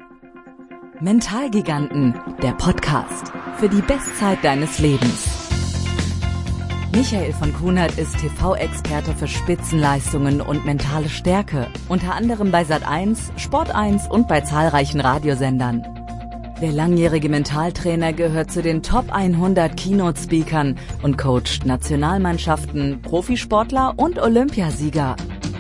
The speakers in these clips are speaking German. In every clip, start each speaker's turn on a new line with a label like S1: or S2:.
S1: Mentalgiganten, der Podcast für die Bestzeit deines Lebens. Michael von Kunert ist TV-Experte für Spitzenleistungen und mentale Stärke, unter anderem bei Sat.1, Sport1 und bei zahlreichen Radiosendern. Der langjährige Mentaltrainer gehört zu den Top 100 Keynote-Speakern und coacht Nationalmannschaften, Profisportler und Olympiasieger.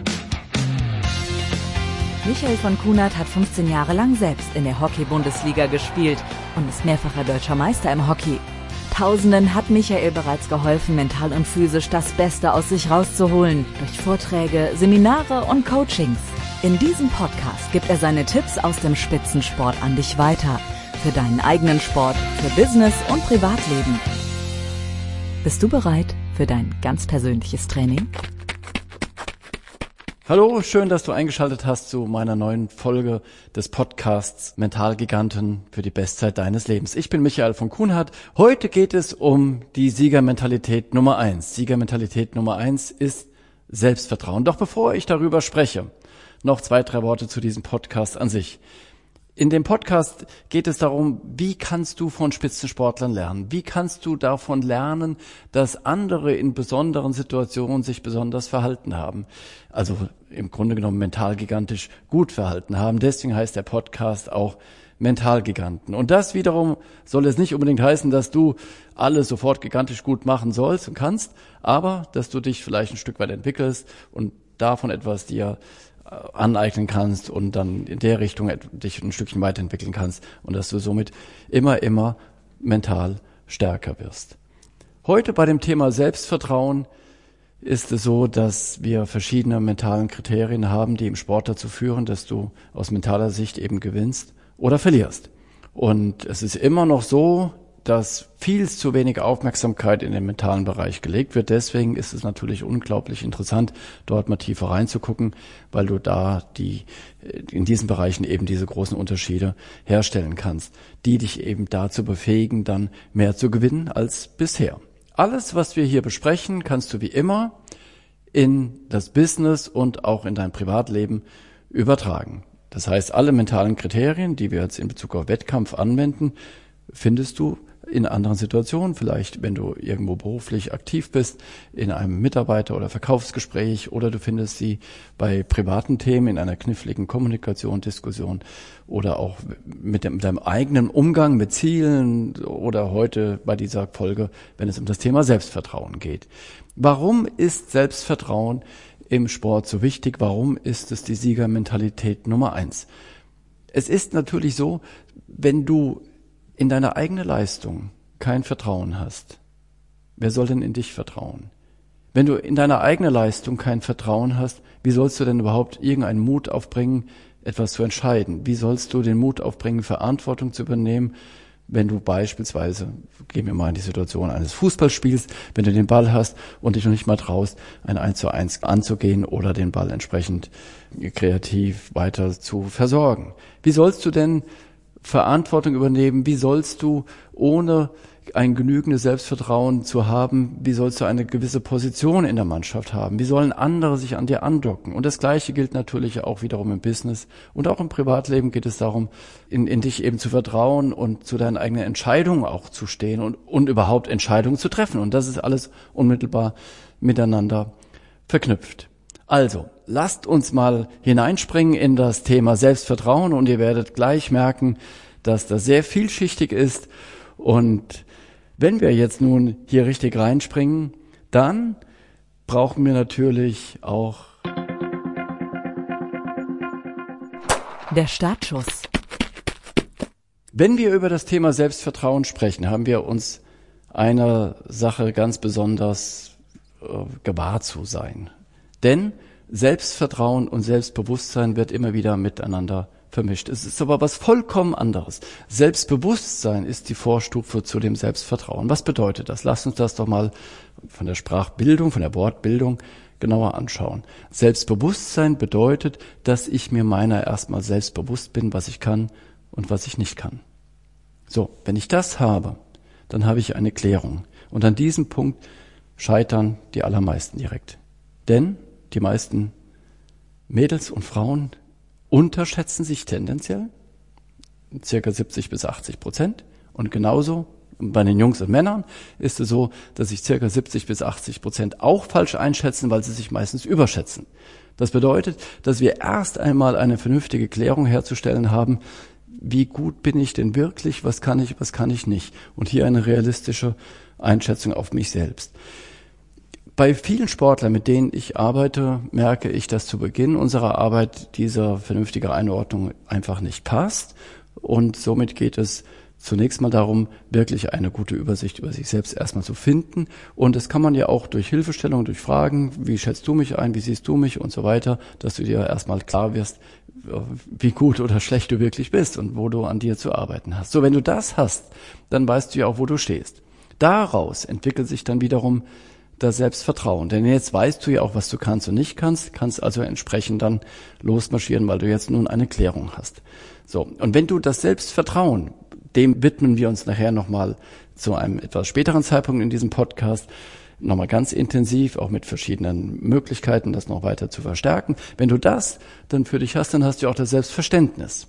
S1: Michael von Kunert hat 15 Jahre lang selbst in der Hockey-Bundesliga gespielt und ist mehrfacher deutscher Meister im Hockey. Tausenden hat Michael bereits geholfen, mental und physisch das Beste aus sich rauszuholen, durch Vorträge, Seminare und Coachings. In diesem Podcast gibt er seine Tipps aus dem Spitzensport an dich weiter. Für deinen eigenen Sport, für Business und Privatleben. Bist du bereit für dein ganz persönliches Training?
S2: Hallo, schön, dass du eingeschaltet hast zu meiner neuen Folge des Podcasts Mentalgiganten für die Bestzeit deines Lebens. Ich bin Michael von Kunert. Heute geht es um die Siegermentalität Nummer 1. Siegermentalität Nummer 1 ist Selbstvertrauen. Doch bevor ich darüber spreche, noch 2-3 Worte zu diesem Podcast an sich. In dem Podcast geht es darum, wie kannst du von Spitzensportlern lernen? Wie kannst du davon lernen, dass andere in besonderen Situationen sich besonders verhalten haben? Also im Grunde genommen mental gigantisch gut verhalten haben. Deswegen heißt der Podcast auch Mentalgiganten. Und das wiederum soll es nicht unbedingt heißen, dass du alles sofort gigantisch gut machen sollst und kannst, aber dass du dich vielleicht ein Stück weit entwickelst und davon etwas dir aneignen kannst und dann in der Richtung dich ein Stückchen weiterentwickeln kannst und dass du somit immer mental stärker wirst. Heute bei dem Thema Selbstvertrauen ist es so, dass wir verschiedene mentalen Kriterien haben, die im Sport dazu führen, dass du aus mentaler Sicht eben gewinnst oder verlierst. Und es ist immer noch so, dass viel zu wenig Aufmerksamkeit in den mentalen Bereich gelegt wird. Deswegen ist es natürlich unglaublich interessant, dort mal tiefer reinzugucken, weil du da in diesen Bereichen eben diese großen Unterschiede herstellen kannst, die dich eben dazu befähigen, dann mehr zu gewinnen als bisher. Alles, was wir hier besprechen, kannst du wie immer in das Business und auch in dein Privatleben übertragen. Das heißt, alle mentalen Kriterien, die wir jetzt in Bezug auf Wettkampf anwenden, findest du in anderen Situationen, vielleicht wenn du irgendwo beruflich aktiv bist, in einem Mitarbeiter- oder Verkaufsgespräch, oder du findest sie bei privaten Themen in einer kniffligen Kommunikation, Diskussion oder auch mit deinem eigenen Umgang mit Zielen oder heute bei dieser Folge, wenn es um das Thema Selbstvertrauen geht. Warum ist Selbstvertrauen im Sport so wichtig? Warum ist es die Siegermentalität Nummer 1? Es ist natürlich so, wenn du in deine eigene Leistung kein Vertrauen hast, wer soll denn in dich vertrauen? Wenn du in deine eigene Leistung kein Vertrauen hast, wie sollst du denn überhaupt irgendeinen Mut aufbringen, etwas zu entscheiden? Wie sollst du den Mut aufbringen, Verantwortung zu übernehmen, wenn du beispielsweise, gehen wir mal in die Situation eines Fußballspiels, wenn du den Ball hast und dich noch nicht mal traust, ein 1:1 anzugehen oder den Ball entsprechend kreativ weiter zu versorgen? Wie sollst du denn Verantwortung übernehmen? Wie sollst du, ohne ein genügendes Selbstvertrauen zu haben, wie sollst du eine gewisse Position in der Mannschaft haben? Wie sollen andere sich an dir andocken? Und das Gleiche gilt natürlich auch wiederum im Business und auch im Privatleben geht es darum, in dich eben zu vertrauen und zu deinen eigenen Entscheidungen auch zu stehen und überhaupt Entscheidungen zu treffen. Und das ist alles unmittelbar miteinander verknüpft. Also, lasst uns mal hineinspringen in das Thema Selbstvertrauen und ihr werdet gleich merken, dass das sehr vielschichtig ist. Und wenn wir jetzt nun hier richtig reinspringen, dann brauchen wir natürlich auch
S1: der Startschuss.
S2: Wenn wir über das Thema Selbstvertrauen sprechen, haben wir uns einer Sache ganz besonders gewahr zu sein. Denn Selbstvertrauen und Selbstbewusstsein wird immer wieder miteinander vermischt. Es ist aber was vollkommen anderes. Selbstbewusstsein ist die Vorstufe zu dem Selbstvertrauen. Was bedeutet das? Lass uns das doch mal von der Sprachbildung, von der Wortbildung genauer anschauen. Selbstbewusstsein bedeutet, dass ich mir meiner erstmal selbst bewusst bin, was ich kann und was ich nicht kann. So, wenn ich das habe, dann habe ich eine Klärung. Und an diesem Punkt scheitern die allermeisten direkt. Denn die meisten Mädels und Frauen unterschätzen sich tendenziell. circa 70-80%. Und genauso bei den Jungs und Männern ist es so, dass sich circa 70-80% auch falsch einschätzen, weil sie sich meistens überschätzen. Das bedeutet, dass wir erst einmal eine vernünftige Klärung herzustellen haben, wie gut bin ich denn wirklich, was kann ich nicht. Und hier eine realistische Einschätzung auf mich selbst. Bei vielen Sportlern, mit denen ich arbeite, merke ich, dass zu Beginn unserer Arbeit diese vernünftige Einordnung einfach nicht passt. Und somit geht es zunächst mal darum, wirklich eine gute Übersicht über sich selbst erstmal zu finden. Und das kann man ja auch durch Hilfestellung, durch Fragen, wie schätzt du mich ein, wie siehst du mich und so weiter, dass du dir erstmal klar wirst, wie gut oder schlecht du wirklich bist und wo du an dir zu arbeiten hast. So, wenn du das hast, dann weißt du ja auch, wo du stehst. Daraus entwickelt sich dann wiederum das Selbstvertrauen. Denn jetzt weißt du ja auch, was du kannst und nicht kannst also entsprechend dann losmarschieren, weil du jetzt nun eine Klärung hast. So, und wenn du das Selbstvertrauen, dem widmen wir uns nachher nochmal zu einem etwas späteren Zeitpunkt in diesem Podcast, nochmal ganz intensiv, auch mit verschiedenen Möglichkeiten, das noch weiter zu verstärken. Wenn du das dann für dich hast, dann hast du auch das Selbstverständnis.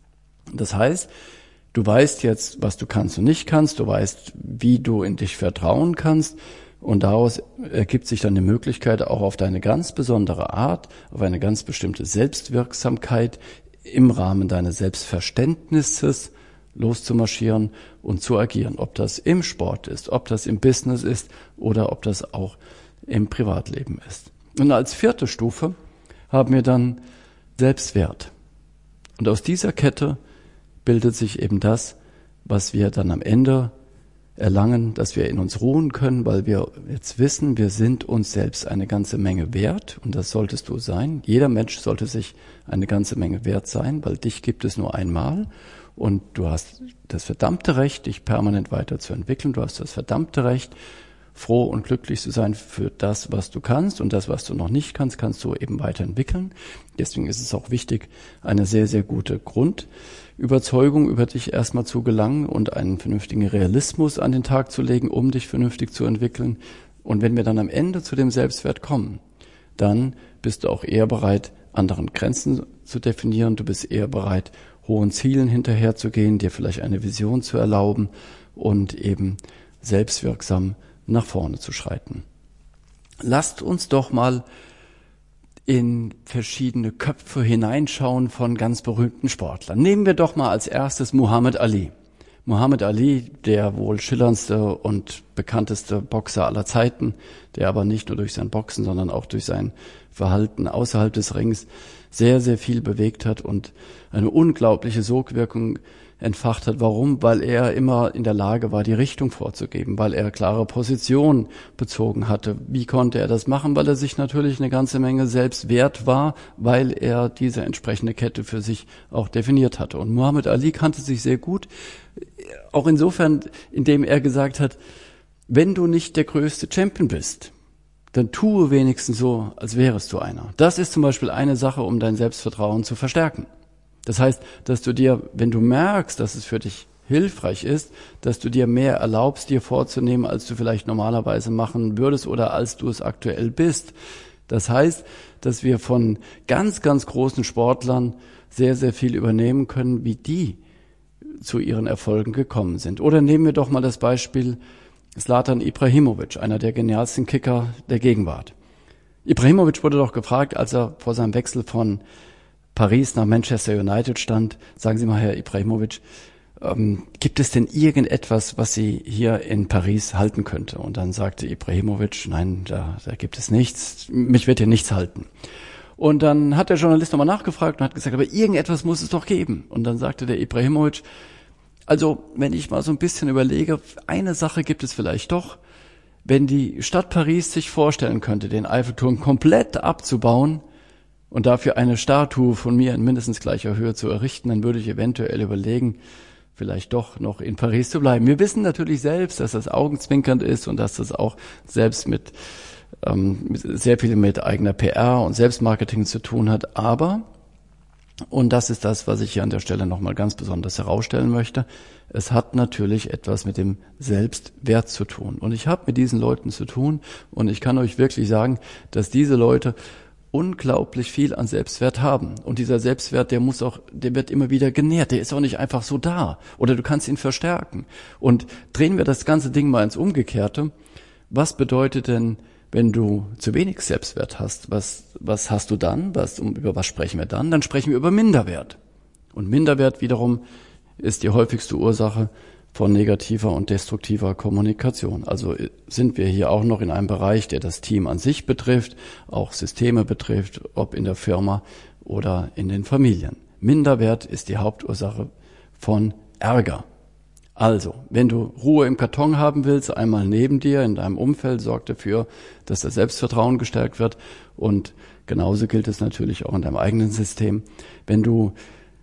S2: Das heißt, du weißt jetzt, was du kannst und nicht kannst, du weißt, wie du in dich vertrauen kannst, und daraus ergibt sich dann die Möglichkeit, auch auf deine ganz besondere Art, auf eine ganz bestimmte Selbstwirksamkeit im Rahmen deines Selbstverständnisses loszumarschieren und zu agieren. Ob das im Sport ist, ob das im Business ist oder ob das auch im Privatleben ist. Und als vierte Stufe haben wir dann Selbstwert. Und aus dieser Kette bildet sich eben das, was wir dann am Ende erlangen, dass wir in uns ruhen können, weil wir jetzt wissen, wir sind uns selbst eine ganze Menge wert, und das solltest du sein. Jeder Mensch sollte sich eine ganze Menge wert sein, weil dich gibt es nur einmal und du hast das verdammte Recht, dich permanent weiterzuentwickeln. Du hast das verdammte Recht, froh und glücklich zu sein für das, was du kannst, und das, was du noch nicht kannst, kannst du eben weiterentwickeln. Deswegen ist es auch wichtig, eine sehr, sehr gute Grundüberzeugung über dich erstmal zu gelangen und einen vernünftigen Realismus an den Tag zu legen, um dich vernünftig zu entwickeln. Und wenn wir dann am Ende zu dem Selbstwert kommen, dann bist du auch eher bereit, anderen Grenzen zu definieren. Du bist eher bereit, hohen Zielen hinterherzugehen, dir vielleicht eine Vision zu erlauben und eben selbstwirksam nach vorne zu schreiten. Lasst uns doch mal in verschiedene Köpfe hineinschauen von ganz berühmten Sportlern. Nehmen wir doch mal als erstes Muhammad Ali. Muhammad Ali, der wohl schillerndste und bekannteste Boxer aller Zeiten, der aber nicht nur durch sein Boxen, sondern auch durch sein Verhalten außerhalb des Rings sehr, sehr viel bewegt hat und eine unglaubliche Sogwirkung entfacht hat. Warum? Weil er immer in der Lage war, die Richtung vorzugeben, weil er klare Position bezogen hatte. Wie konnte er das machen? Weil er sich natürlich eine ganze Menge selbst wert war, weil er diese entsprechende Kette für sich auch definiert hatte. Und Muhammad Ali kannte sich sehr gut, auch insofern, indem er gesagt hat, wenn du nicht der größte Champion bist, dann tue wenigstens so, als wärest du einer. Das ist zum Beispiel eine Sache, um dein Selbstvertrauen zu verstärken. Das heißt, dass du dir, wenn du merkst, dass es für dich hilfreich ist, dass du dir mehr erlaubst, dir vorzunehmen, als du vielleicht normalerweise machen würdest oder als du es aktuell bist. Das heißt, dass wir von ganz, ganz großen Sportlern sehr, sehr viel übernehmen können, wie die zu ihren Erfolgen gekommen sind. Oder nehmen wir doch mal das Beispiel Zlatan Ibrahimovic, einer der genialsten Kicker der Gegenwart. Ibrahimovic wurde doch gefragt, als er vor seinem Wechsel von Paris nach Manchester United stand, sagen Sie mal, Herr Ibrahimovic, gibt es denn irgendetwas, was Sie hier in Paris halten könnte? Und dann sagte Ibrahimovic, nein, da gibt es nichts, mich wird hier nichts halten. Und dann hat der Journalist nochmal nachgefragt und hat gesagt, aber irgendetwas muss es doch geben. Und dann sagte der Ibrahimovic, also wenn ich mal so ein bisschen überlege, eine Sache gibt es vielleicht doch, wenn die Stadt Paris sich vorstellen könnte, den Eiffelturm komplett abzubauen und dafür eine Statue von mir in mindestens gleicher Höhe zu errichten, dann würde ich eventuell überlegen, vielleicht doch noch in Paris zu bleiben. Wir wissen natürlich selbst, dass das augenzwinkernd ist und dass das auch selbst mit sehr viel mit eigener PR und Selbstmarketing zu tun hat. Aber, und das ist das, was ich hier an der Stelle nochmal ganz besonders herausstellen möchte, es hat natürlich etwas mit dem Selbstwert zu tun. Und ich habe mit diesen Leuten zu tun und ich kann euch wirklich sagen, dass diese Leute unglaublich viel an Selbstwert haben. Und dieser Selbstwert, der wird immer wieder genährt. Der ist auch nicht einfach so da. Oder du kannst ihn verstärken. Und drehen wir das ganze Ding mal ins Umgekehrte. Was bedeutet denn, wenn du zu wenig Selbstwert hast? Was hast du dann? Über was sprechen wir dann? Dann sprechen wir über Minderwert. Und Minderwert wiederum ist die häufigste Ursache von negativer und destruktiver Kommunikation. Also sind wir hier auch noch in einem Bereich, der das Team an sich betrifft, auch Systeme betrifft, ob in der Firma oder in den Familien. Minderwert ist die Hauptursache von Ärger. Also, wenn du Ruhe im Karton haben willst, einmal neben dir, in deinem Umfeld, sorg dafür, dass das Selbstvertrauen gestärkt wird. Und genauso gilt es natürlich auch in deinem eigenen System. Wenn du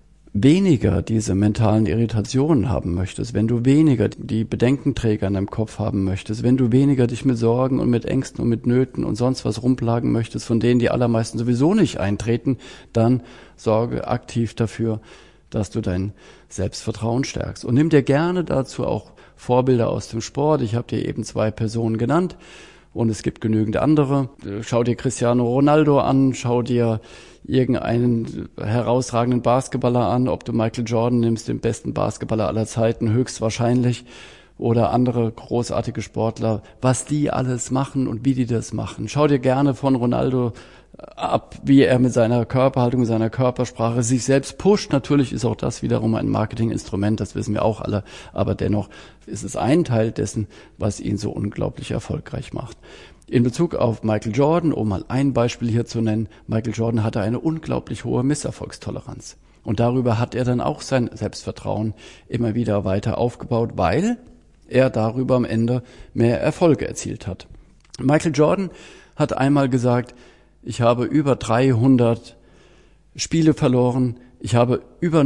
S2: weniger diese mentalen Irritationen haben möchtest, wenn du weniger die Bedenkenträger in deinem Kopf haben möchtest, wenn du weniger dich mit Sorgen und mit Ängsten und mit Nöten und sonst was rumplagen möchtest, von denen die allermeisten sowieso nicht eintreten, dann sorge aktiv dafür, dass du dein Selbstvertrauen stärkst. Und nimm dir gerne dazu auch Vorbilder aus dem Sport. Ich habe dir eben 2 Personen genannt und es gibt genügend andere. Schau dir Cristiano Ronaldo an, schau dir irgendeinen herausragenden Basketballer an, ob du Michael Jordan nimmst, den besten Basketballer aller Zeiten, höchstwahrscheinlich, oder andere großartige Sportler, was die alles machen und wie die das machen. Schau dir gerne von Ronaldo ab, wie er mit seiner Körperhaltung, mit seiner Körpersprache sich selbst pusht. Natürlich ist auch das wiederum ein Marketinginstrument, das wissen wir auch alle, aber dennoch ist es ein Teil dessen, was ihn so unglaublich erfolgreich macht. In Bezug auf Michael Jordan, um mal ein Beispiel hier zu nennen, Michael Jordan hatte eine unglaublich hohe Misserfolgstoleranz. Und darüber hat er dann auch sein Selbstvertrauen immer wieder weiter aufgebaut, weil er darüber am Ende mehr Erfolge erzielt hat. Michael Jordan hat einmal gesagt, ich habe über 300 Spiele verloren, ich habe über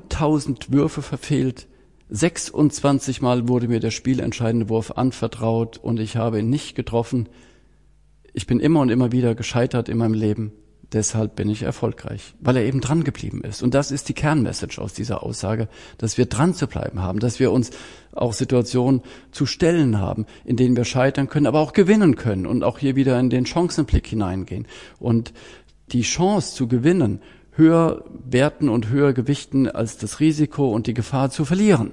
S2: 9000 Würfe verfehlt, 26 Mal wurde mir der spielentscheidende Wurf anvertraut und ich habe ihn nicht getroffen. Ich bin immer und immer wieder gescheitert in meinem Leben, deshalb bin ich erfolgreich, weil er eben dran geblieben ist. Und das ist die Kernmessage aus dieser Aussage, dass wir dran zu bleiben haben, dass wir uns auch Situationen zu stellen haben, in denen wir scheitern können, aber auch gewinnen können und auch hier wieder in den Chancenblick hineingehen. Und die Chance zu gewinnen höher werten und höher gewichten als das Risiko und die Gefahr zu verlieren.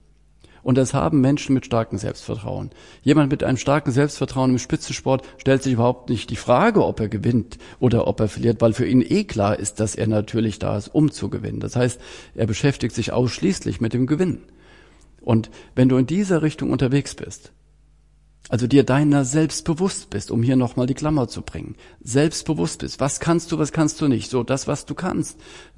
S2: Und das haben Menschen mit starkem Selbstvertrauen. Jemand mit einem starken Selbstvertrauen im Spitzensport stellt sich überhaupt nicht die Frage, ob er gewinnt oder ob er verliert, weil für ihn klar ist, dass er natürlich da ist, um zu gewinnen. Das heißt, er beschäftigt sich ausschließlich mit dem Gewinnen. Und wenn du in dieser Richtung unterwegs bist, also dir deiner selbst bewusst bist, um hier nochmal die Klammer zu bringen, selbstbewusst bist, was kannst du nicht, so das, was du kannst,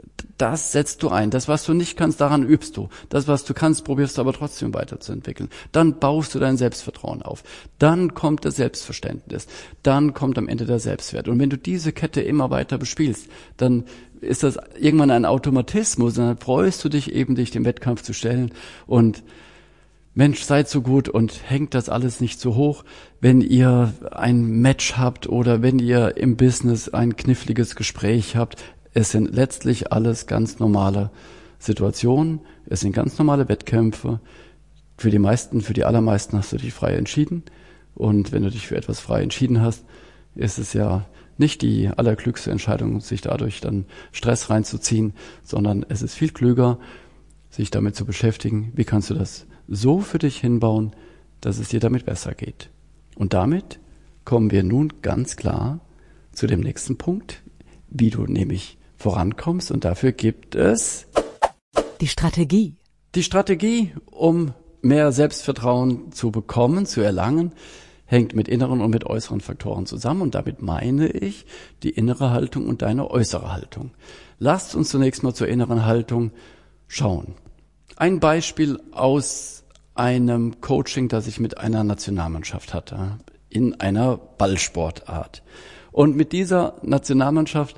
S2: das setzt du ein, das, was du nicht kannst, daran übst du, das, was du kannst, probierst du aber trotzdem weiterzuentwickeln, dann baust du dein Selbstvertrauen auf, dann kommt das Selbstverständnis, dann kommt am Ende der Selbstwert und wenn du diese Kette immer weiter bespielst, dann ist das irgendwann ein Automatismus, dann freust du dich eben, dich dem Wettkampf zu stellen und Mensch, seid so gut und hängt das alles nicht so hoch, wenn ihr ein Match habt oder wenn ihr im Business ein kniffliges Gespräch habt. Es sind letztlich alles ganz normale Situationen, es sind ganz normale Wettkämpfe. Für die allermeisten hast du dich frei entschieden. Und wenn du dich für etwas frei entschieden hast, ist es ja nicht die allerklügste Entscheidung, sich dadurch dann Stress reinzuziehen, sondern es ist viel klüger, sich damit zu beschäftigen, wie kannst du das so für dich hinbauen, dass es dir damit besser geht. Und damit kommen wir nun ganz klar zu dem nächsten Punkt, wie du nämlich vorankommst. Und dafür gibt es
S1: die Strategie.
S2: Die Strategie, um mehr Selbstvertrauen zu bekommen, zu erlangen, hängt mit inneren und mit äußeren Faktoren zusammen. Und damit meine ich die innere Haltung und deine äußere Haltung. Lasst uns zunächst mal zur inneren Haltung schauen. Ein Beispiel aus einem Coaching, das ich mit einer Nationalmannschaft hatte, in einer Ballsportart. Und mit dieser Nationalmannschaft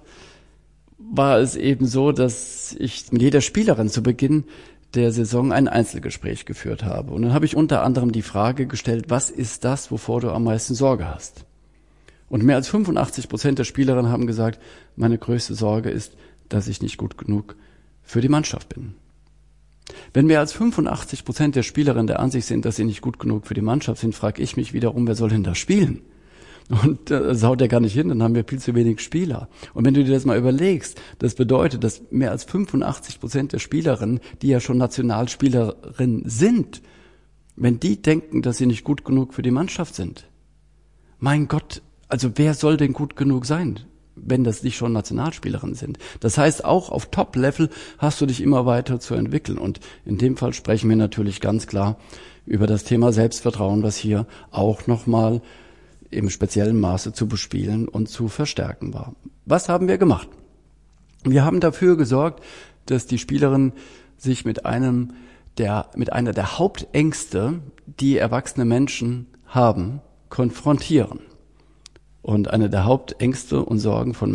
S2: war es eben so, dass ich mit jeder Spielerin zu Beginn der Saison ein Einzelgespräch geführt habe. Und dann habe ich unter anderem die Frage gestellt, was ist das, wovor du am meisten Sorge hast? Und mehr als 85% der Spielerinnen haben gesagt, meine größte Sorge ist, dass ich nicht gut genug für die Mannschaft bin. Wenn mehr als 85% der Spielerinnen der Ansicht sind, dass sie nicht gut genug für die Mannschaft sind, frage ich mich wiederum, wer soll denn da spielen? Und das haut ja gar nicht hin, dann haben wir viel zu wenig Spieler. Und wenn du dir das mal überlegst, das bedeutet, dass mehr als 85% der Spielerinnen, die ja schon Nationalspielerinnen sind, wenn die denken, dass sie nicht gut genug für die Mannschaft sind. Mein Gott, also wer soll denn gut genug sein, wenn das nicht schon Nationalspielerinnen sind? Das heißt, auch auf Top-Level hast du dich immer weiter zu entwickeln. Und in dem Fall sprechen wir natürlich ganz klar über das Thema Selbstvertrauen, was hier auch nochmal im speziellen Maße zu bespielen und zu verstärken war. Was haben wir gemacht? Wir haben dafür gesorgt, dass die Spielerinnen sich mit einer der Hauptängste, die erwachsene Menschen haben, konfrontieren. Und eine der Hauptängste und Sorgen von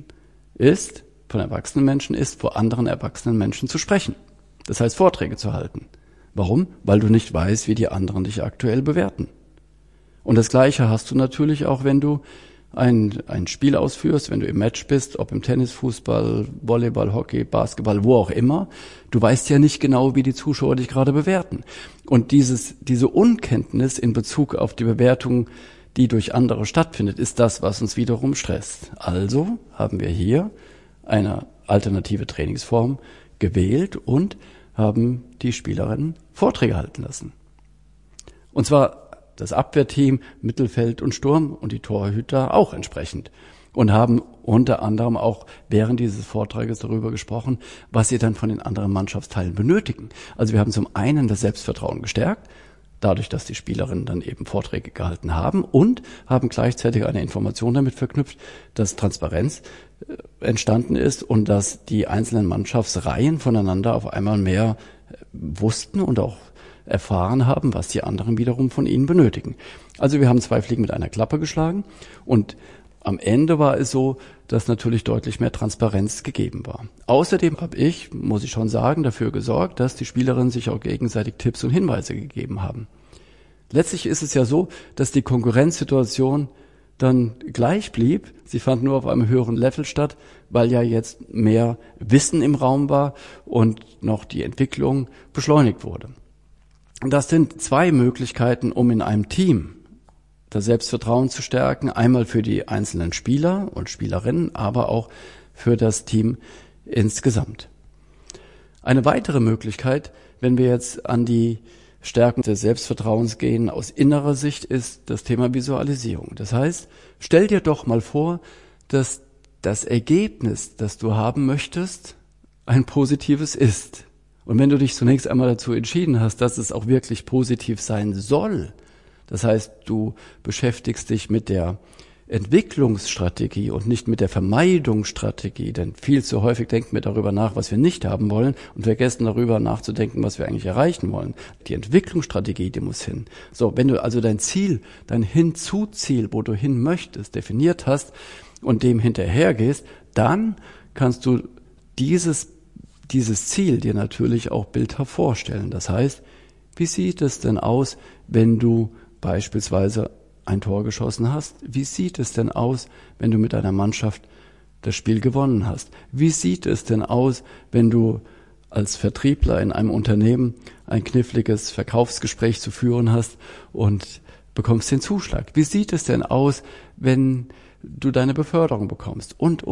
S2: erwachsenen Menschen ist, vor anderen erwachsenen Menschen zu sprechen. Das heißt, Vorträge zu halten. Warum? Weil du nicht weißt, wie die anderen dich aktuell bewerten. Und das Gleiche hast du natürlich auch, wenn du ein Spiel ausführst, wenn du im Match bist, ob im Tennis, Fußball, Volleyball, Hockey, Basketball, wo auch immer. Du weißt ja nicht genau, wie die Zuschauer dich gerade bewerten. Und diese Unkenntnis in Bezug auf die Bewertung, die durch andere stattfindet, ist das, was uns wiederum stresst. Also haben wir hier eine alternative Trainingsform gewählt und haben die Spielerinnen Vorträge halten lassen. Und zwar das Abwehrteam, Mittelfeld und Sturm und die Torhüter auch entsprechend. Und haben unter anderem auch während dieses Vortrages darüber gesprochen, was sie dann von den anderen Mannschaftsteilen benötigen. Also wir haben zum einen das Selbstvertrauen gestärkt, dadurch, dass die Spielerinnen dann eben Vorträge gehalten haben und haben gleichzeitig eine Information damit verknüpft, dass Transparenz entstanden ist und dass die einzelnen Mannschaftsreihen voneinander auf einmal mehr wussten und auch erfahren haben, was die anderen wiederum von ihnen benötigen. Also wir haben 2 Fliegen mit einer Klappe geschlagen und am Ende war es so, dass natürlich deutlich mehr Transparenz gegeben war. Außerdem habe ich, muss ich schon sagen, dafür gesorgt, dass die Spielerinnen sich auch gegenseitig Tipps und Hinweise gegeben haben. Letztlich ist es ja so, dass die Konkurrenzsituation dann gleich blieb. Sie fand nur auf einem höheren Level statt, weil ja jetzt mehr Wissen im Raum war und noch die Entwicklung beschleunigt wurde. Das sind 2 Möglichkeiten, um in einem Team das Selbstvertrauen zu stärken. Einmal für die einzelnen Spieler und Spielerinnen, aber auch für das Team insgesamt. Eine weitere Möglichkeit, wenn wir jetzt an die Stärkung des Selbstvertrauens gehen, aus innerer Sicht, ist das Thema Visualisierung. Das heißt, stell dir doch mal vor, dass das Ergebnis, das du haben möchtest, ein positives ist. Und wenn du dich zunächst einmal dazu entschieden hast, dass es auch wirklich positiv sein soll, das heißt, du beschäftigst dich mit der Entwicklungsstrategie und nicht mit der Vermeidungsstrategie, denn viel zu häufig denken wir darüber nach, was wir nicht haben wollen und vergessen darüber nachzudenken, was wir eigentlich erreichen wollen. Die Entwicklungsstrategie, die muss hin. So, wenn du also dein Ziel, dein Hinzuziel, wo du hin möchtest, definiert hast und dem hinterhergehst, dann kannst du dieses Ziel dir natürlich auch bildhaft vorstellen. Das heißt, wie sieht es denn aus, wenn du beispielsweise ein Tor geschossen hast? Wie sieht es denn aus, wenn du mit deiner Mannschaft das Spiel gewonnen hast? Wie sieht es denn aus, wenn du als Vertriebler in einem Unternehmen ein kniffliges Verkaufsgespräch zu führen hast und bekommst den Zuschlag? Wie sieht es denn aus, wenn du deine Beförderung bekommst? Und.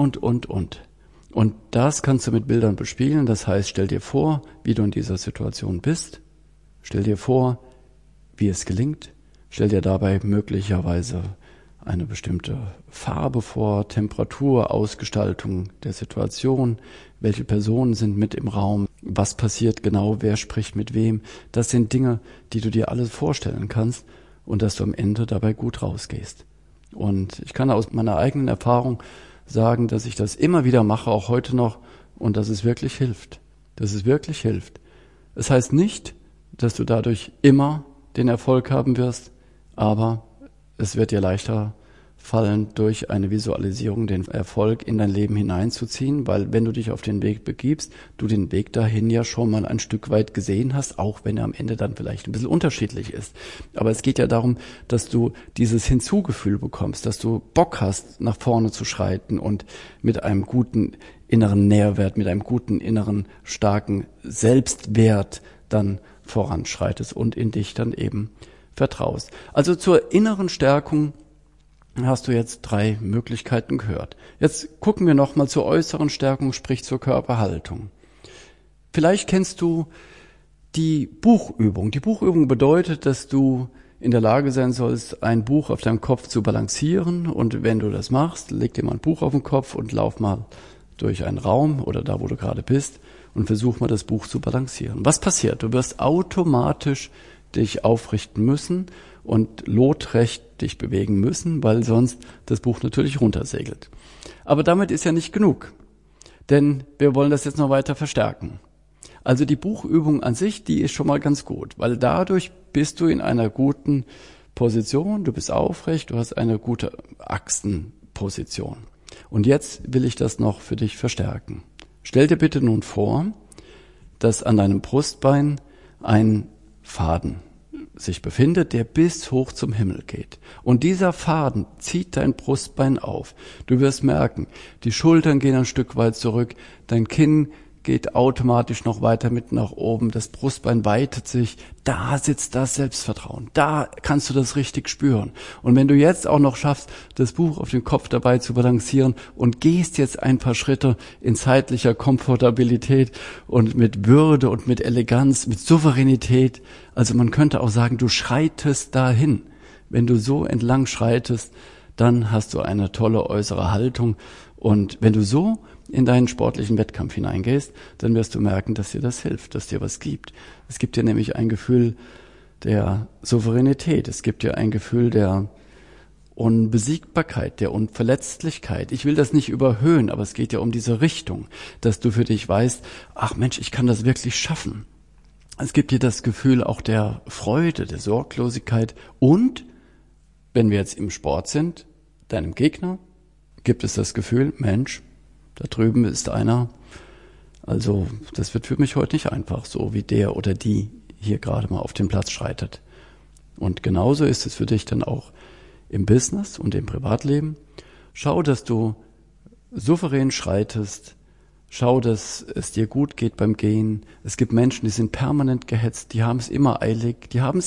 S2: Und das kannst du mit Bildern bespielen. Das heißt, stell dir vor, wie du in dieser Situation bist. Stell dir vor, wie es gelingt. Stell dir dabei möglicherweise eine bestimmte Farbe vor, Temperatur, Ausgestaltung der Situation, welche Personen sind mit im Raum, was passiert genau, wer spricht mit wem. Das sind Dinge, die du dir alles vorstellen kannst und dass du am Ende dabei gut rausgehst. Und ich kann aus meiner eigenen Erfahrung sagen, dass ich das immer wieder mache, auch heute noch, und dass es wirklich hilft. Dass es wirklich hilft. Es heißt nicht, dass du dadurch immer den Erfolg haben wirst, aber es wird dir leichter fallen, durch eine Visualisierung den Erfolg in dein Leben hineinzuziehen, weil wenn du dich auf den Weg begibst, du den Weg dahin ja schon mal ein Stück weit gesehen hast, auch wenn er am Ende dann vielleicht ein bisschen unterschiedlich ist. Aber es geht ja darum, dass du dieses Hinzugefühl bekommst, dass du Bock hast, nach vorne zu schreiten und mit einem guten inneren Nährwert, mit einem guten inneren, starken Selbstwert dann voranschreitest und in dich dann eben vertraust. Also zur inneren Stärkung hast du jetzt 3 Möglichkeiten gehört. Jetzt gucken wir nochmal zur äußeren Stärkung, sprich zur Körperhaltung. Vielleicht kennst du die Buchübung. Die Buchübung bedeutet, dass du in der Lage sein sollst, ein Buch auf deinem Kopf zu balancieren. Und wenn du das machst, leg dir mal ein Buch auf den Kopf und lauf mal durch einen Raum oder da, wo du gerade bist und versuch mal, das Buch zu balancieren. Was passiert? Du wirst automatisch dich aufrichten müssen und lotrecht dich bewegen müssen, weil sonst das Buch natürlich runtersegelt. Aber damit ist ja nicht genug, denn wir wollen das jetzt noch weiter verstärken. Also die Buchübung an sich, die ist schon mal ganz gut, weil dadurch bist du in einer guten Position, du bist aufrecht, du hast eine gute Achsenposition. Und jetzt will ich das noch für dich verstärken. Stell dir bitte nun vor, dass an deinem Brustbein ein Faden sich befindet, der bis hoch zum Himmel geht. Und dieser Faden zieht dein Brustbein auf. Du wirst merken, die Schultern gehen ein Stück weit zurück, dein Kinn geht automatisch noch weiter mit nach oben, das Brustbein weitet sich, da sitzt das Selbstvertrauen, da kannst du das richtig spüren. Und wenn du jetzt auch noch schaffst, das Buch auf dem Kopf dabei zu balancieren und gehst jetzt ein paar Schritte in zeitlicher Komfortabilität und mit Würde und mit Eleganz, mit Souveränität, also man könnte auch sagen, du schreitest dahin. Wenn du so entlang schreitest, dann hast du eine tolle äußere Haltung. Und wenn du so in deinen sportlichen Wettkampf hineingehst, dann wirst du merken, dass dir das hilft, dass dir was gibt. Es gibt dir nämlich ein Gefühl der Souveränität. Es gibt dir ein Gefühl der Unbesiegbarkeit, der Unverletzlichkeit. Ich will das nicht überhöhen, aber es geht ja um diese Richtung, dass du für dich weißt, ach Mensch, ich kann das wirklich schaffen. Es gibt dir das Gefühl auch der Freude, der Sorglosigkeit und, wenn wir jetzt im Sport sind, deinem Gegner, gibt es das Gefühl, Mensch, da drüben ist einer, also das wird für mich heute nicht einfach, so wie der oder die hier gerade mal auf den Platz schreitet. Und genauso ist es für dich dann auch im Business und im Privatleben. Schau, dass du souverän schreitest. Schau, dass es dir gut geht beim Gehen. Es gibt Menschen, die sind permanent gehetzt, die haben es immer eilig.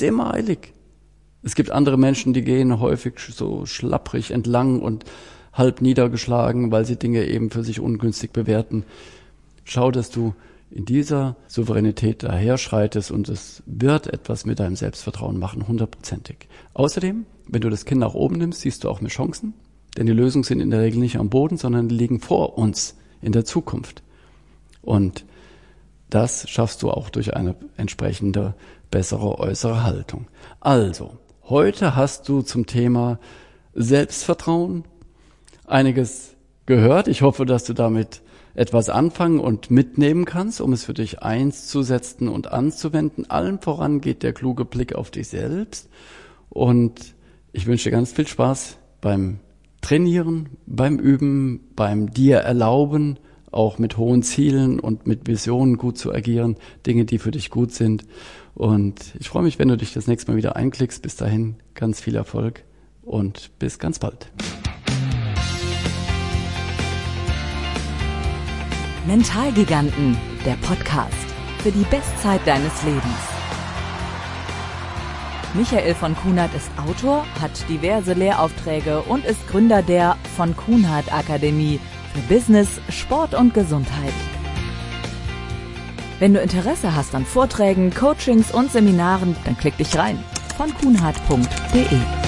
S2: Es gibt andere Menschen, die gehen häufig so schlapprig entlang und halb niedergeschlagen, weil sie Dinge eben für sich ungünstig bewerten. Schau, dass du in dieser Souveränität daherschreitest und es wird etwas mit deinem Selbstvertrauen machen, 100%. Außerdem, wenn du das Kinn nach oben nimmst, siehst du auch mehr Chancen, denn die Lösungen sind in der Regel nicht am Boden, sondern die liegen vor uns in der Zukunft. Und das schaffst du auch durch eine entsprechende bessere äußere Haltung. Also, heute hast du zum Thema Selbstvertrauen einiges gehört. Ich hoffe, dass du damit etwas anfangen und mitnehmen kannst, um es für dich einzusetzen und anzuwenden. Allen voran geht der kluge Blick auf dich selbst. Und ich wünsche dir ganz viel Spaß beim Trainieren, beim Üben, beim dir erlauben, auch mit hohen Zielen und mit Visionen gut zu agieren, Dinge, die für dich gut sind. Und ich freue mich, wenn du dich das nächste Mal wieder einklickst. Bis dahin ganz viel Erfolg und bis ganz bald.
S1: Mentalgiganten, der Podcast für die Bestzeit deines Lebens. Michael von Kuhnert ist Autor, hat diverse Lehraufträge und ist Gründer der von Kuhnert Akademie für Business, Sport und Gesundheit. Wenn du Interesse hast an Vorträgen, Coachings und Seminaren, dann klick dich rein. von kuhnert.de